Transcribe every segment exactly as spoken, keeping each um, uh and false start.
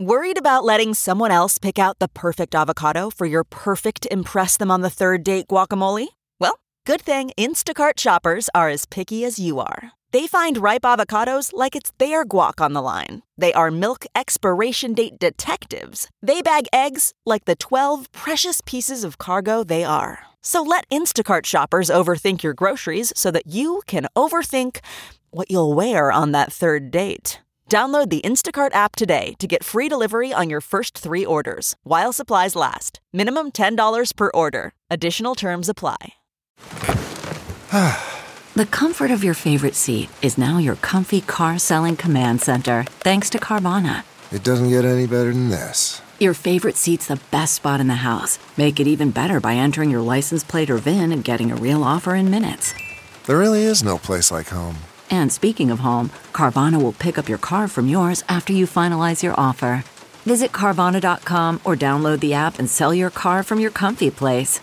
Worried about letting someone else pick out the perfect avocado for your perfect impress them on the third date guacamole? Well, good thing Instacart shoppers are as picky as you are. They find ripe avocados like it's their guac on the line. They are milk expiration date detectives. They bag eggs like the twelve precious pieces of cargo they are. So let Instacart shoppers overthink your groceries so that you can overthink what you'll wear on that third date. Download the Instacart app today to get free delivery on your first three orders, while supplies last. Minimum ten dollars per order. Additional terms apply. The comfort of your favorite seat is now your comfy car-selling command center, thanks to Carvana. It doesn't get any better than this. Your favorite seat's the best spot in the house. Make it even better by entering your license plate or V I N and getting a real offer in minutes. There really is no place like home. And speaking of home, Carvana will pick up your car from yours after you finalize your offer. Visit Carvana dot com or download the app and sell your car from your comfy place.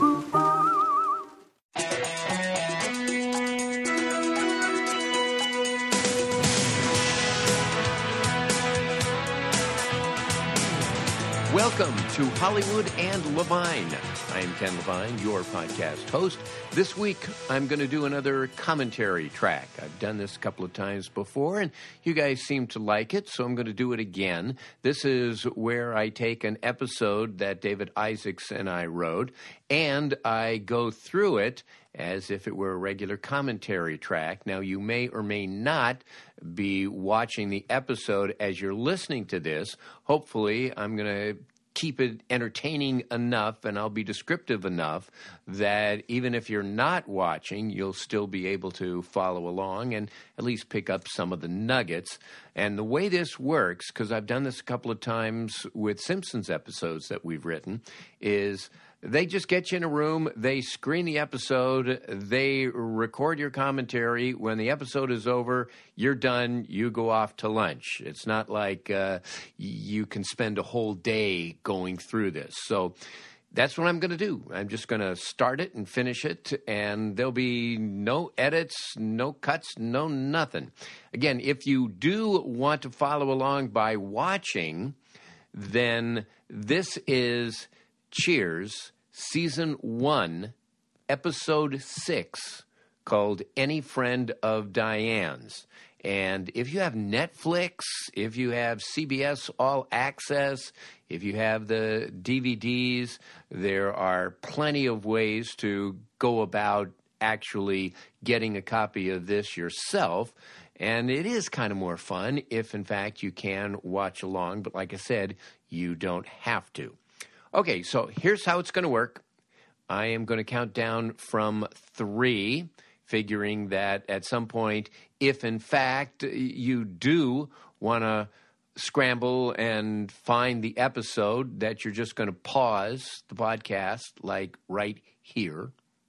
Welcome to Hollywood and Levine. I'm Ken Levine, your podcast host. This week, I'm going to do another commentary track. I've done this a couple of times before, and you guys seem to like it, so I'm going to do it again. This is where I take an episode that David Isaacs and I wrote, and I go through it as if it were a regular commentary track. Now, you may or may not be watching the episode as you're listening to this. Hopefully, I'm going to keep it entertaining enough and I'll be descriptive enough that even if you're not watching, you'll still be able to follow along and at least pick up some of the nuggets. And the way this works, because I've done this a couple of times with Simpsons episodes that we've written, is they just get you in a room, they screen the episode, they record your commentary. When the episode is over, you're done, you go off to lunch. It's not like uh, you can spend a whole day going through this. So that's what I'm going to do. I'm just going to start it and finish it, and there'll be no edits, no cuts, no nothing. Again, if you do want to follow along by watching, then this is Cheers, Season one, Episode six, called Any Friend of Diane's. And if you have Netflix, if you have C B S All Access, if you have the D V Ds, there are plenty of ways to go about actually getting a copy of this yourself. And it is kind of more fun if, in fact, you can watch along. But like I said, you don't have to. Okay, so here's how it's going to work. I am going to count down from three, figuring that at some point, if in fact you do want to scramble and find the episode, that you're just going to pause the podcast, like right here,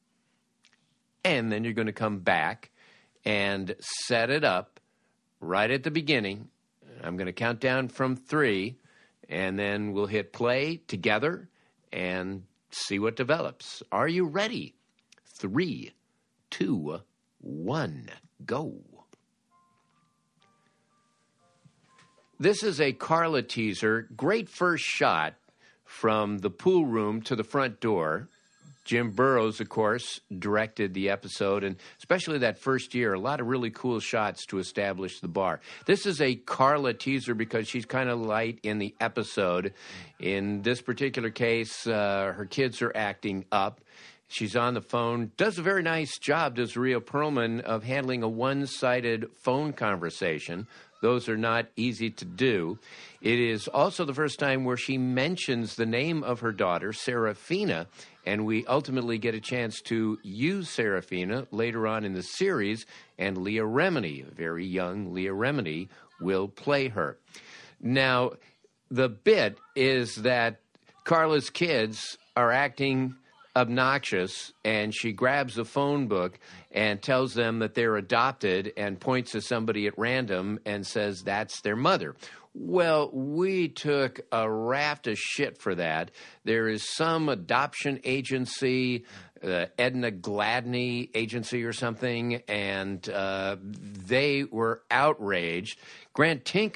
and then you're going to come back and set it up right at the beginning. I'm going to count down from three, and then we'll hit play together and see what develops. Are you ready? Three, two, one, go. This is a Carla teaser. Great first shot from the pool room to the front door. Jim Burrows, of course, directed the episode, and especially that first year, a lot of really cool shots to establish the bar. This is a Carla teaser because she's kind of light in the episode. In this particular case, uh, her kids are acting up. She's on the phone, does a very nice job, does Rhea Perlman, of handling a one-sided phone conversation. Those are not easy to do. It is also the first time where she mentions the name of her daughter, Serafina, and we ultimately get a chance to use Serafina later on in the series, and Leah Remini, a very young Leah Remini, will play her. Now, the bit is that Carla's kids are acting obnoxious, and she grabs the phone book and tells them that they're adopted and points to somebody at random and says that's their mother. Well, we took a raft of shit for that. There is some adoption agency, uh, Edna Gladney agency or something, and uh, they were outraged. Grant Tinker,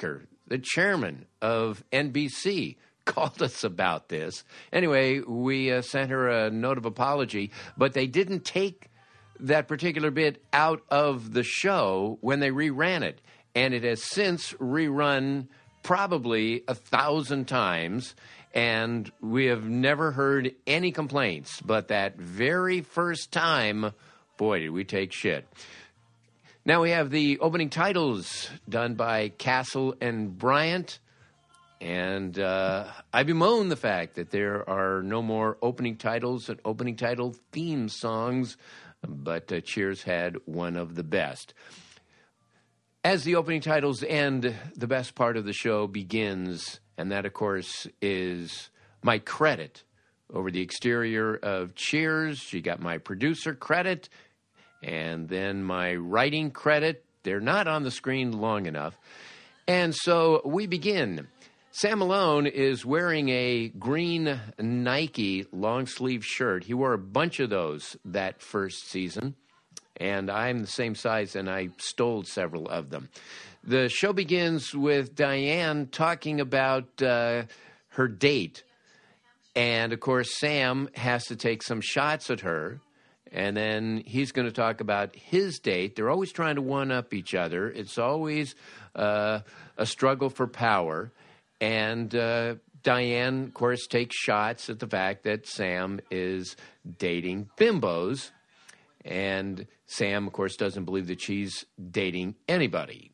the chairman of N B C, called us about this. Anyway, we uh, sent her a note of apology, but they didn't take that particular bit out of the show when they reran it. And it has since rerun probably a thousand times, and we have never heard any complaints. But that very first time, boy, did we take shit. Now we have the opening titles done by Castle and Bryant. And uh, I bemoan the fact that there are no more opening titles and opening title theme songs, but uh, Cheers had one of the best. As the opening titles end, the best part of the show begins, and that, of course, is my credit over the exterior of Cheers. You got my producer credit, and then my writing credit. They're not on the screen long enough. And so we begin. Sam Malone is wearing a green Nike long-sleeve shirt. He wore a bunch of those that first season, and I'm the same size, and I stole several of them. The show begins with Diane talking about uh, her date, and, of course, Sam has to take some shots at her, and then he's going to talk about his date. They're always trying to one-up each other. It's always uh, a struggle for power. And uh, Diane, of course, takes shots at the fact that Sam is dating bimbos. And Sam, of course, doesn't believe that she's dating anybody.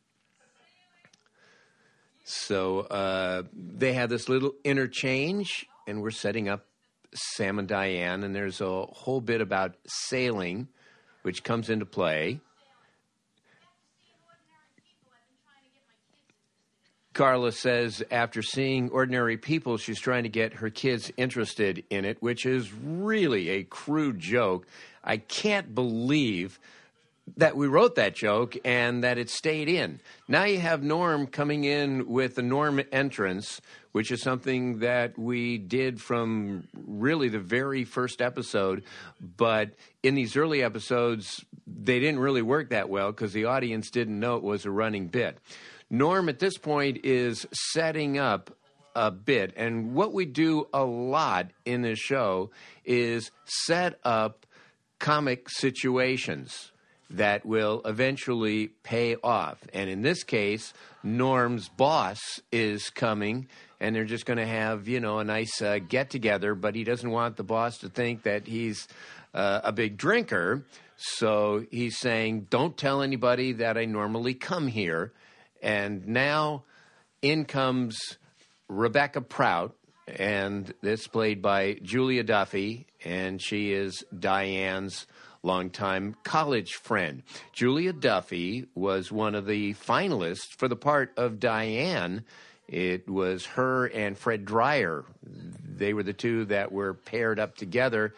So uh, they have this little interchange, and we're setting up Sam and Diane. And there's a whole bit about sailing, which comes into play. Carla says after seeing Ordinary People, she's trying to get her kids interested in it, which is really a crude joke. I can't believe that we wrote that joke and that it stayed in. Now you have Norm coming in with the Norm entrance, which is something that we did from really the very first episode. But in these early episodes, they didn't really work that well because the audience didn't know it was a running bit. Norm, at this point, is setting up a bit. And what we do a lot in this show is set up comic situations that will eventually pay off. And in this case, Norm's boss is coming, and they're just going to have, you know, a nice uh, get-together, but he doesn't want the boss to think that he's uh, a big drinker. So he's saying, don't tell anybody that I normally come here. And now in comes Rebecca Prout, and this played by Julia Duffy, and she is Diane's longtime college friend. Julia Duffy was one of the finalists for the part of Diane. It was her and Fred Dreyer. They were the two that were paired up together.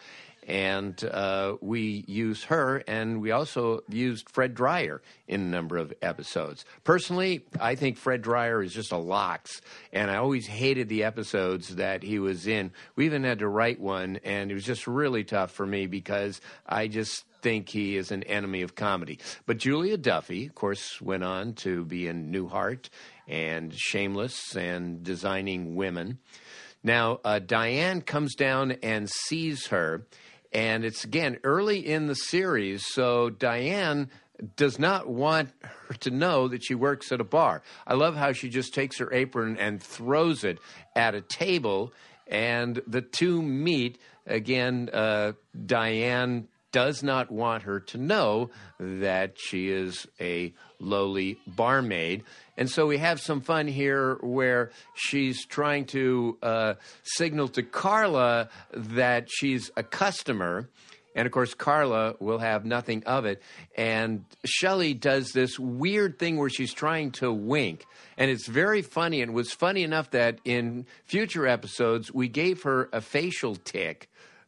And uh, we used her, and we also used Fred Dreyer in a number of episodes. Personally, I think Fred Dreyer is just a lox, and I always hated the episodes that he was in. We even had to write one, and it was just really tough for me because I just think he is an enemy of comedy. But Julia Duffy, of course, went on to be in Newhart and Shameless and Designing Women. Now, uh, Diane comes down and sees her. And it's, again, early in the series, so Diane does not want her to know that she works at a bar. I love how she just takes her apron and throws it at a table, and the two meet. Again, uh, Diane does not want her to know that she is a lowly barmaid. And so we have some fun here where she's trying to uh, signal to Carla that she's a customer. And, of course, Carla will have nothing of it. And Shelley does this weird thing where she's trying to wink. And it's very funny, and was funny enough that in future episodes we gave her a facial tic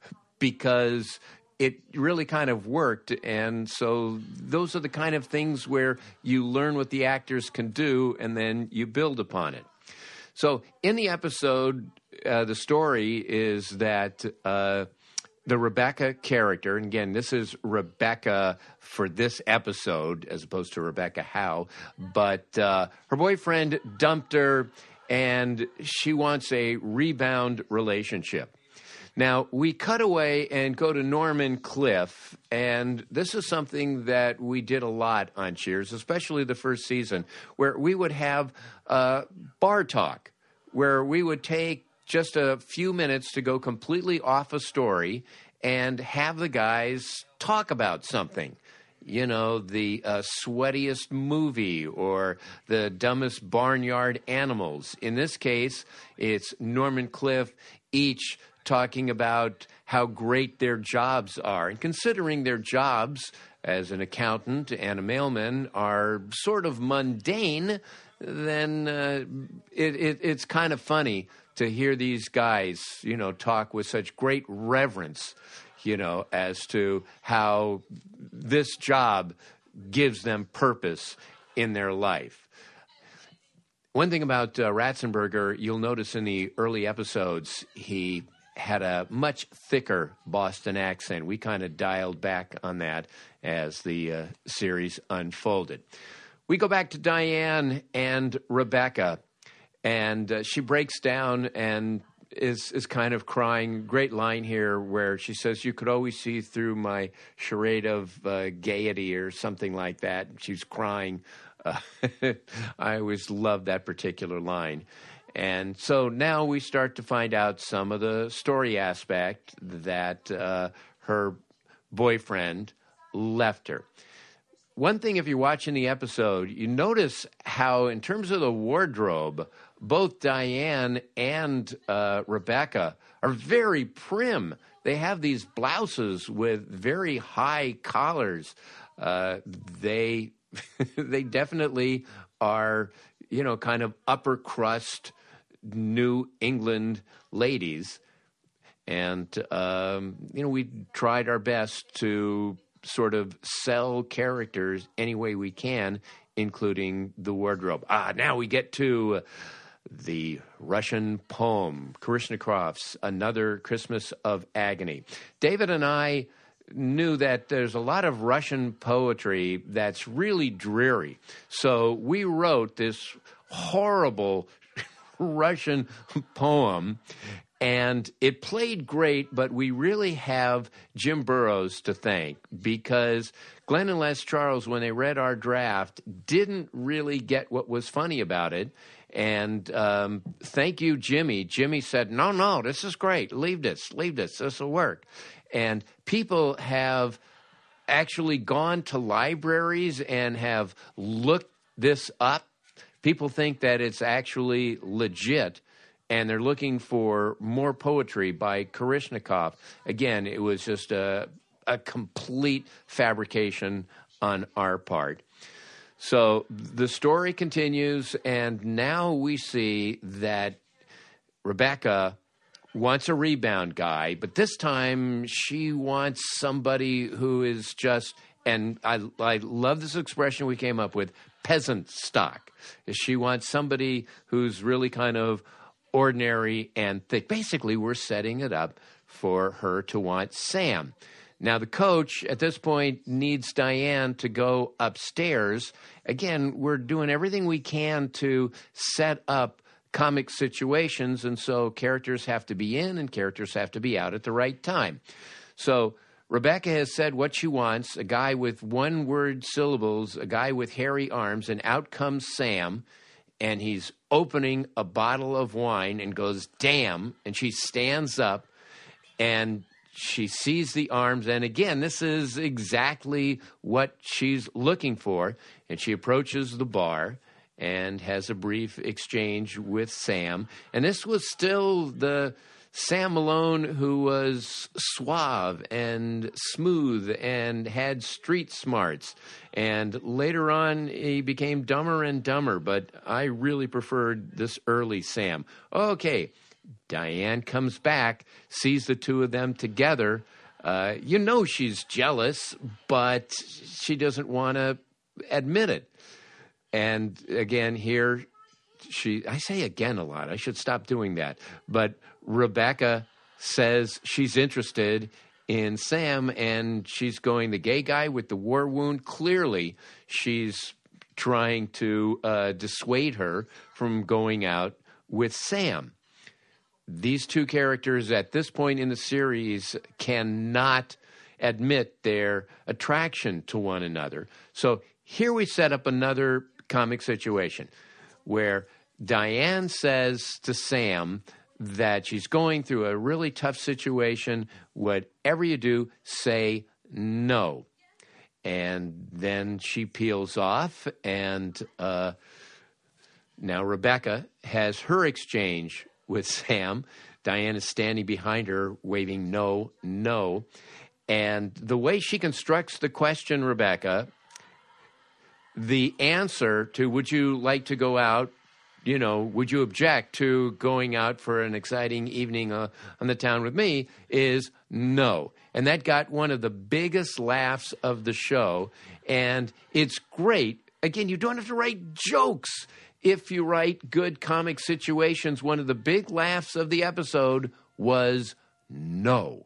because it really kind of worked. And so those are the kind of things where you learn what the actors can do and then you build upon it. So in the episode, uh, the story is that uh, the Rebecca character, and again, this is Rebecca for this episode as opposed to Rebecca Howe, but uh, her boyfriend dumped her, and she wants a rebound relationship. Now, we cut away and go to Norman Cliff, and this is something that we did a lot on Cheers, especially the first season, where we would have uh, bar talk, where we would take just a few minutes to go completely off a story and have the guys talk about something. You know, the uh, sweatiest movie or the dumbest barnyard animals. In this case, it's Norman Cliff each talking about how great their jobs are. And considering their jobs as an accountant and a mailman are sort of mundane, then uh, it, it, it's kind of funny to hear these guys, you know, talk with such great reverence, you know, as to how this job gives them purpose in their life. One thing about uh, Ratzenberger, you'll notice in the early episodes, he had a much thicker Boston accent. We kind of dialed back on that as the uh, series unfolded. We go back to Diane and Rebecca, and uh, she breaks down and is is kind of crying. Great line here where she says, "You could always see through my charade of uh, gaiety," or something like that. She's crying. Uh, I always love that particular line. And so now we start to find out some of the story aspect that uh, her boyfriend left her. One thing, if you're watching the episode, you notice how, in terms of the wardrobe, both Diane and uh, Rebecca are very prim. They have these blouses with very high collars. Uh, they they definitely are, you know, kind of upper crust New England ladies. And, um, you know, we tried our best to sort of sell characters any way we can, including the wardrobe. Ah, now we get to the Russian poem, Baryshnikov's Another Christmas of Agony. David and I knew that there's a lot of Russian poetry that's really dreary. So we wrote this horrible Russian poem, and it played great, but we really have Jim Burrows to thank, because Glenn and Les Charles, when they read our draft, didn't really get what was funny about it. And um, thank you, Jimmy. Jimmy said, no, no, this is great. Leave this, leave this. This will work. And people have actually gone to libraries and have looked this up. People think that it's actually legit, and they're looking for more poetry by Baryshnikov. Again, it was just a, a complete fabrication on our part. So the story continues, and now we see that Rebecca wants a rebound guy, but this time she wants somebody who is just, and I, I love this expression we came up with, peasant stock. She wants somebody who's really kind of ordinary and thick. Basically, we're setting it up for her to want Sam. Now, the coach at this point needs Diane to go upstairs. Again, we're doing everything we can to set up comic situations, and so characters have to be in and characters have to be out at the right time. So Rebecca has said what she wants, a guy with one-word syllables, a guy with hairy arms, and out comes Sam, and he's opening a bottle of wine and goes, damn, and she stands up, and she sees the arms, and again, this is exactly what she's looking for, and she approaches the bar and has a brief exchange with Sam, and this was still the Sam Malone who was suave and smooth and had street smarts. And later on, he became dumber and dumber, but I really preferred this early Sam. Okay, Diane comes back, sees the two of them together. Uh, you know she's jealous, but she doesn't want to admit it. And again, here, she, I say again a lot. I should stop doing that. But Rebecca says she's interested in Sam, and she's going, the gay guy with the war wound. Clearly, she's trying to uh, dissuade her from going out with Sam. These two characters at this point in the series cannot admit their attraction to one another. So here we set up another comic situation where Diane says to Sam that she's going through a really tough situation. Whatever you do, say no. And then she peels off, and uh, now Rebecca has her exchange with Sam. Diane is standing behind her, waving no, no. And the way she constructs the question, Rebecca, the answer to would you like to go out, you know, would you object to going out for an exciting evening uh, on the town with me, is no. And that got one of the biggest laughs of the show. And it's great. Again, you don't have to write jokes if you write good comic situations. One of the big laughs of the episode was no.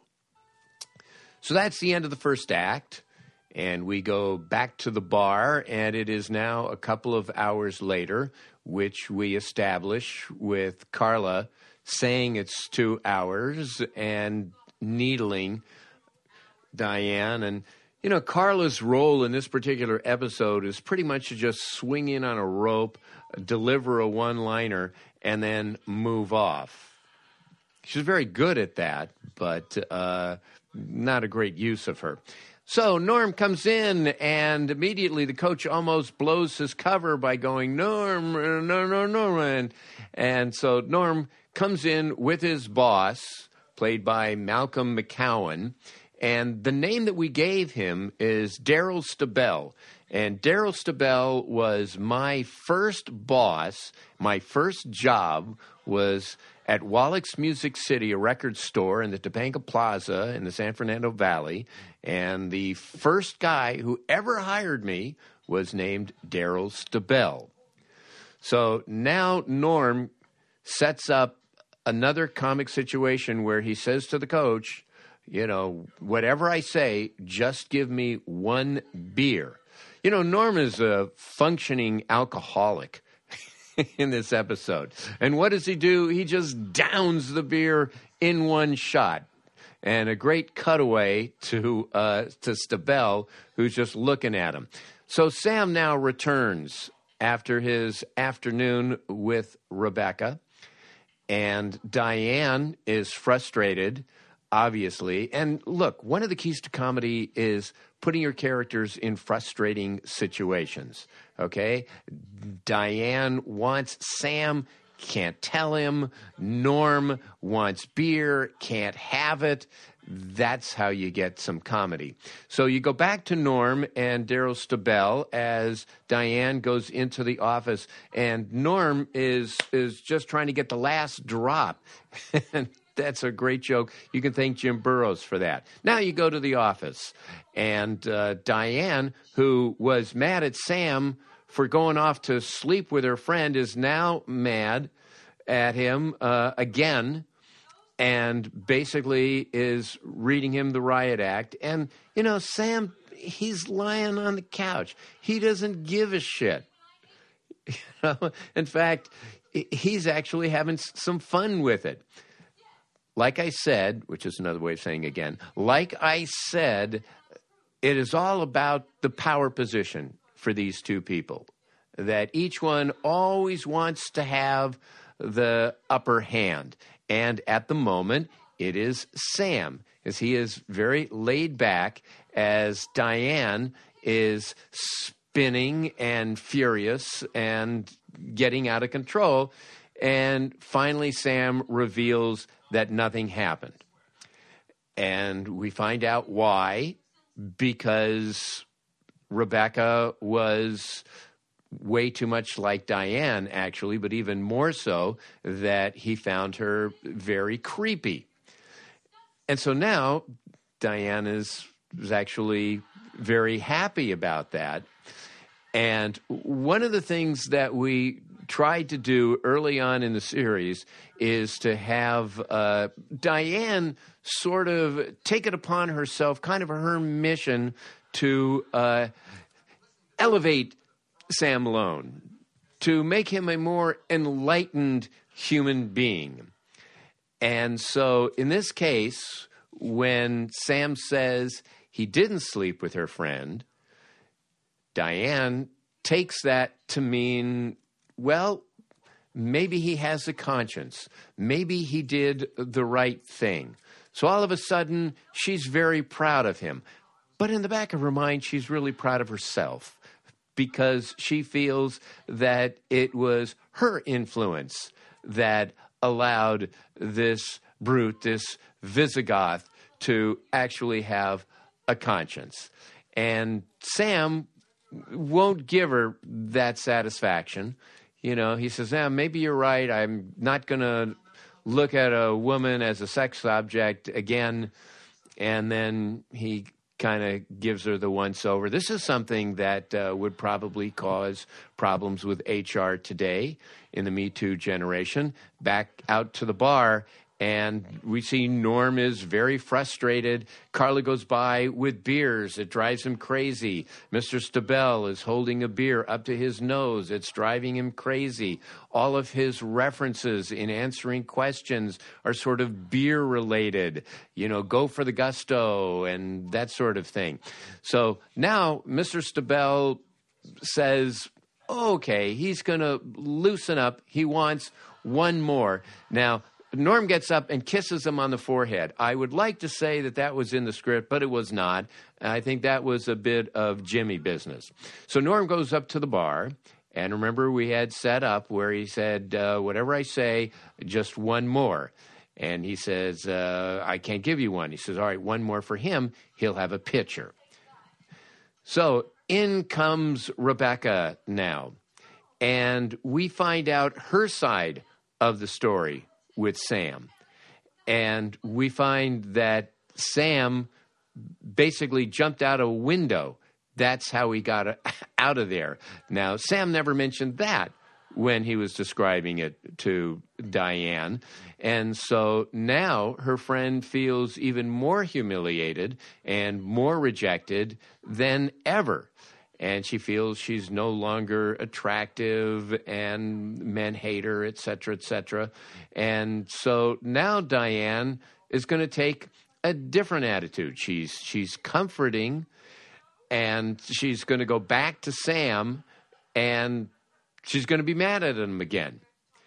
So that's the end of the first act. And we go back to the bar, and it is now a couple of hours later, which we establish with Carla saying it's two hours and needling Diane. And, you know, Carla's role in this particular episode is pretty much to just swing in on a rope, deliver a one-liner, and then move off. She's very good at that, but uh, not a great use of her. So Norm comes in, and immediately the coach almost blows his cover by going, Norm, no, no, no. And, and so Norm comes in with his boss, played by Malcolm McCowan, and the name that we gave him is Daryl Stabell. And Daryl Stabell was my first boss. My first job was at Wallach's Music City, a record store in the Topanga Plaza in the San Fernando Valley. And the first guy who ever hired me was named Daryl Stabell. So now Norm sets up another comic situation where he says to the coach, you know, whatever I say, just give me one beer. You know, Norm is a functioning alcoholic in this episode. And what does he do? He just downs the beer in one shot. And a great cutaway to uh, to Stabell, who's just looking at him. So Sam now returns after his afternoon with Rebecca. And Diane is frustrated, obviously. And look, one of the keys to comedy is putting your characters in frustrating situations, okay? Diane wants Sam, can't tell him. Norm wants beer, can't have it. That's how you get some comedy. So you go back to Norm and Daryl Stabell as Diane goes into the office, and Norm is is just trying to get the last drop. And that's a great joke. You can thank Jim Burrows for that. Now you go to the office, and uh, Diane, who was mad at Sam for going off to sleep with her friend, is now mad at him uh, again, and basically is reading him the riot act. And, you know, Sam, he's lying on the couch. He doesn't give a shit. You know? In fact, he's actually having some fun with it. Like I said, which is another way of saying again, like I said, it is all about the power position for these two people, that each one always wants to have the upper hand. And at the moment, it is Sam, as he is very laid back, as Diane is spinning and furious and getting out of control. And finally, Sam reveals that nothing happened. And we find out why, because Rebecca was way too much like Diane, actually, but even more so that he found her very creepy. And so now Diane is, is actually very happy about that. And one of the things that we tried to do early on in the series is to have uh, Diane sort of take it upon herself, kind of her mission to uh, elevate Sam Malone, to make him a more enlightened human being. And so in this case, when Sam says he didn't sleep with her friend, Diane takes that to mean, well, maybe he has a conscience. Maybe he did the right thing. So all of a sudden, she's very proud of him. But in the back of her mind, she's really proud of herself because she feels that it was her influence that allowed this brute, this Visigoth, to actually have a conscience. And Sam won't give her that satisfaction. You know, he says, yeah, maybe you're right. I'm not going to look at a woman as a sex object again. And then he kind of gives her the once-over. This is something that uh, would probably cause problems with H R today in the Me Too generation. Back out to the bar, and we see Norm is very frustrated. Carla goes by with beers. It drives him crazy. Mister Stabell is holding a beer up to his nose. It's driving him crazy. All of his references in answering questions are sort of beer-related. You know, go for the gusto and that sort of thing. So now Mister Stabell says, okay, he's going to loosen up. He wants one more. Now, Norm gets up and kisses him on the forehead. I would like to say that that was in the script, but it was not. I think that was a bit of Jimmy business. So Norm goes up to the bar, and remember we had set up where he said, uh, whatever I say, just one more. And he says, uh, I can't give you one. He says, all right, one more for him. He'll have a pitcher. So in comes Rebecca now, and we find out her side of the story with Sam. And we find that Sam basically jumped out a window. That's how he got out of there. Now, Sam never mentioned that when he was describing it to Diane. And so now her friend feels even more humiliated and more rejected than ever. And she feels she's no longer attractive and men hate her, et cetera, et cetera. And so now Diane is going to take a different attitude. She's she's comforting, and she's going to go back to Sam, and she's going to be mad at him again.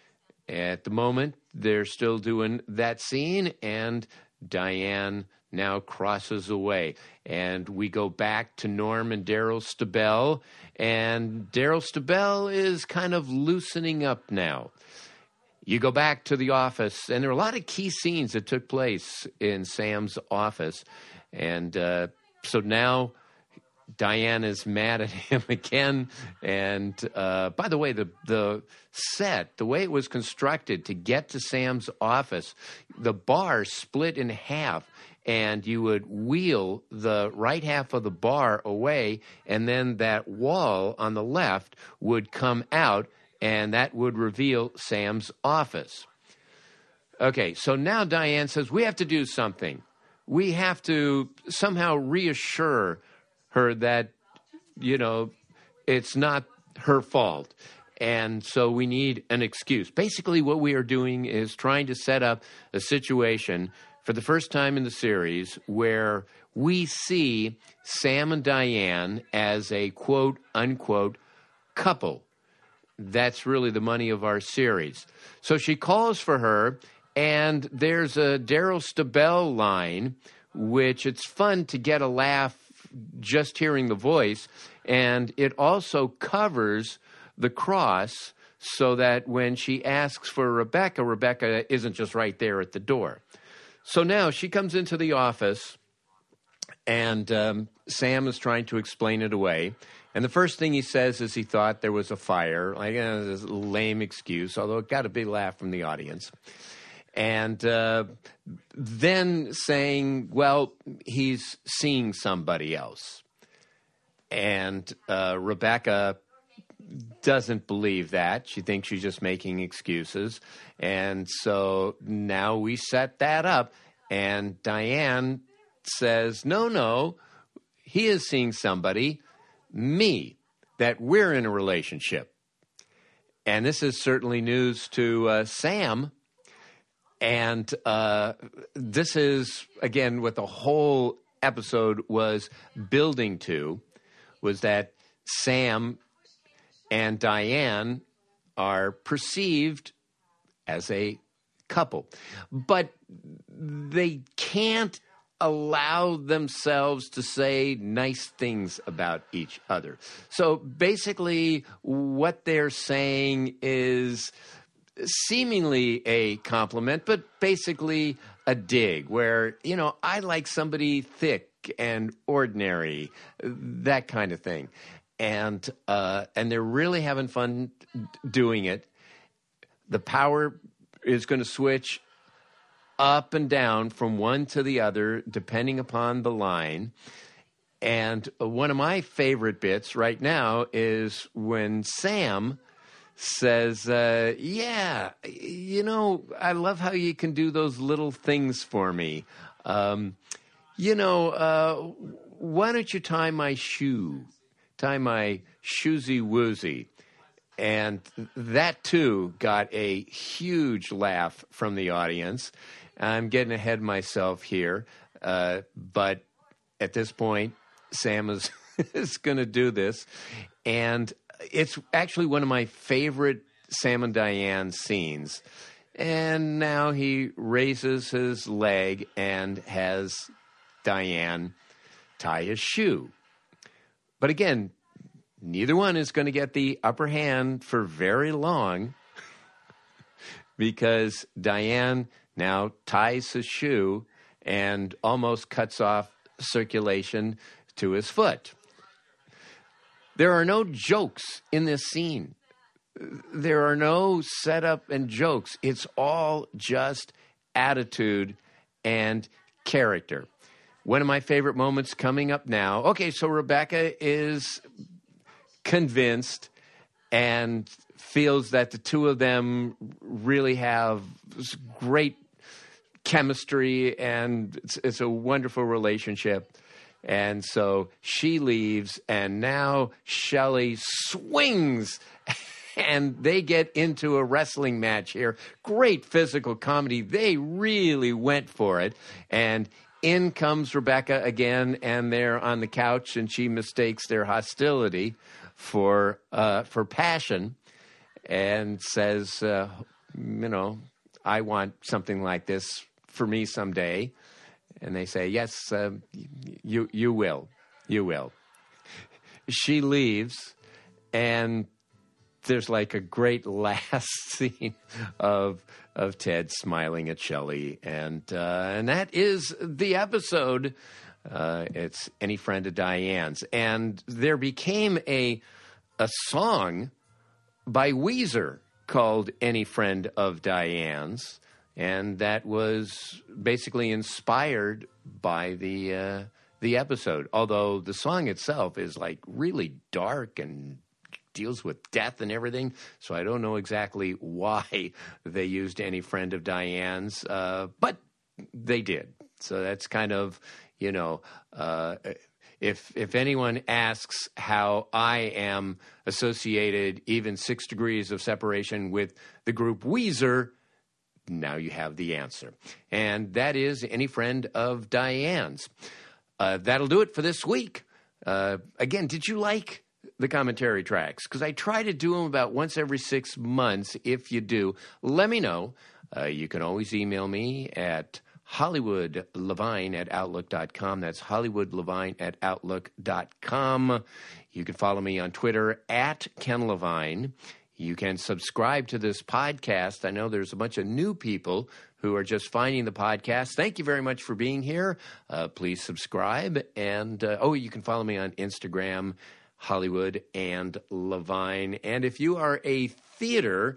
At the moment, they're still doing that scene, and Diane now crosses away. And we go back to Norm and Daryl Stabell, and Daryl Stabell is kind of loosening up now. You go back to the office, and there are a lot of key scenes that took place in Sam's office. And uh, so now Diane is mad at him again. And uh, by the way, the the set, the way it was constructed to get to Sam's office, the bar split in half. And you would wheel the right half of the bar away, and then that wall on the left would come out, and that would reveal Sam's office. Okay, so now Diane says, we have to do something. We have to somehow reassure her that, you know, it's not her fault. And so we need an excuse. Basically, what we are doing is trying to set up a situation for the first time in the series where we see Sam and Diane as a quote-unquote couple. That's really the money of our series. So she calls for her, and there's a Daryl Stabell line, which it's fun to get a laugh just hearing the voice, and it also covers the cross so that when she asks for Rebecca, Rebecca isn't just right there at the door. So now she comes into the office, and um, Sam is trying to explain it away. And the first thing he says is he thought there was a fire, like uh, this lame excuse, although it got a big laugh from the audience. And uh, then saying, well, he's seeing somebody else. And uh, Rebecca doesn't believe that. She thinks she's just making excuses. And so now we set that up. And Diane says, no, no, he is seeing somebody, me, that we're in a relationship. And this is certainly news to uh, Sam. And uh, this is, again, what the whole episode was building to, was that Sam and Diane are perceived as a couple. But they can't allow themselves to say nice things about each other. So basically what they're saying is seemingly a compliment, but basically a dig where, you know, I like somebody thick and ordinary, that kind of thing. And uh, and they're really having fun doing it. The power is going to switch up and down from one to the other, depending upon the line. And one of my favorite bits right now is when Sam says, uh, yeah, you know, I love how you can do those little things for me. Um, you know, uh, why don't you tie my shoe, tie my shoesy woozy? And that, too, got a huge laugh from the audience. I'm getting ahead of myself here, uh, but at this point, Sam is, is going to do this. And it's actually one of my favorite Sam and Diane scenes. And now he raises his leg and has Diane tie his shoe. But again, neither one is going to get the upper hand for very long because Diane now ties his shoe and almost cuts off circulation to his foot. There are no jokes in this scene. There are no setup and jokes. It's all just attitude and character. One of my favorite moments coming up now. Okay, so Rebecca is convinced and feels that the two of them really have this great chemistry and it's, it's a wonderful relationship. And so she leaves, and now Shelley swings, and they get into a wrestling match here. Great physical comedy. They really went for it. And in comes Rebecca again, and they're on the couch, and she mistakes their hostility for uh, for passion and says, uh, you know, I want something like this for me someday. And they say, yes, uh, you you will. You will. She leaves, and there's like a great last scene of of Ted smiling at Shelley. And, uh, and that is the episode. Uh, it's Any Friend of Diane's. And there became a a song by Weezer called Any Friend of Diane's. And that was basically inspired by the uh, the episode, although the song itself is like really dark and deals with death and everything. So I don't know exactly why they used Any Friend of Diane's, uh, but they did. So that's kind of, you know, uh, if if anyone asks how I am associated even six degrees of separation with the group Weezer, now you have the answer. And that is Any Friend of Diane's. Uh, that'll do it for this week. Uh, again, did you like the commentary tracks? Because I try to do them about once every six months. If you do, let me know. Uh, you can always email me at Hollywood Levine at Outlook dot com. That's Hollywood Levine at Outlook dot com. You can follow me on Twitter at Ken Levine. You can subscribe to this podcast. I know there's a bunch of new people who are just finding the podcast. Thank you very much for being here. Uh, please subscribe. And, uh, oh, you can follow me on Instagram, Hollywood and Levine. And if you are a theater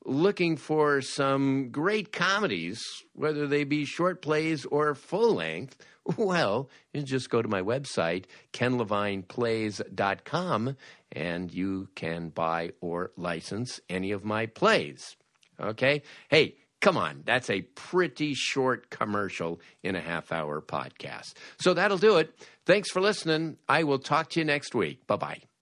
looking for some great comedies, whether they be short plays or full length, well, you just go to my website, ken levine plays dot com, and you can buy or license any of my plays. Okay? Hey, come on. That's a pretty short commercial in a half-hour podcast. So that'll do it. Thanks for listening. I will talk to you next week. Bye-bye.